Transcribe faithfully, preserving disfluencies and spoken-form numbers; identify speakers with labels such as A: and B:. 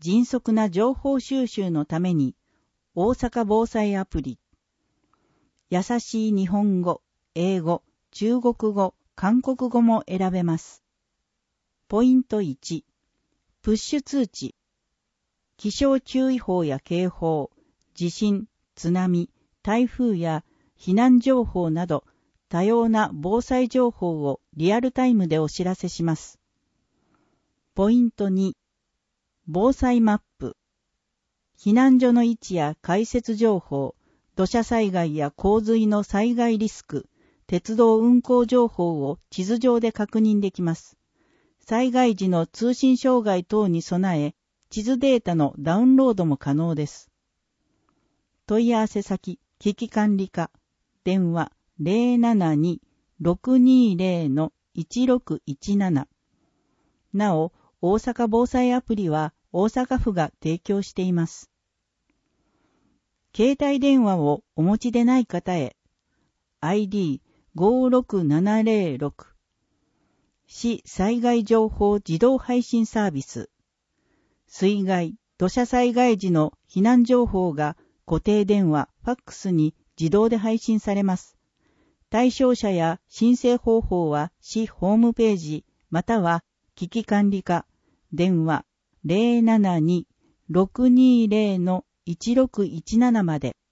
A: 迅速な情報収集のために、大阪防災アプリ、優しい日本語、英語、中国語、韓国語も選べます。ポイントいち、プッシュ通知、気象注意報や警報、地震、津波、台風や避難情報など多様な防災情報をリアルタイムでお知らせします。ポイントに、防災マップ、避難所の位置や開設情報、土砂災害や洪水の災害リスク、鉄道運行情報を地図上で確認できます。災害時の通信障害等に備え、地図データのダウンロードも可能です。問い合わせ先、危機管理課、電話 ゼロななに ろくにゼロ いちろくいちなな。なお、大阪防災アプリは大阪府が提供しています。携帯電話をお持ちでない方へ、アイディーごろくななゼロろく、市災害情報自動配信サービス、水害、土砂災害時の避難情報が固定電話、ファックスに自動で配信されます。対象者や申請方法は市ホームページ、または危機管理課、電話 ゼロななに ろくにゼロ いちろくいちなな まで。